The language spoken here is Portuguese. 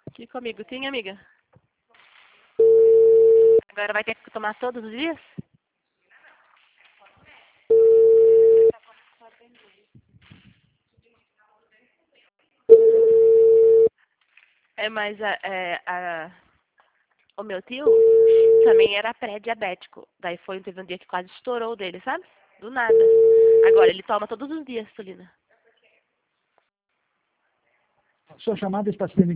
Aqui comigo. Tem, amiga? Agora vai ter que tomar todos os dias? Mas o meu tio também era pré-diabético. Daí teve um dia que quase estourou dele, sabe? Do nada. Agora ele toma todos os dias insulina. Sua chamada está sendo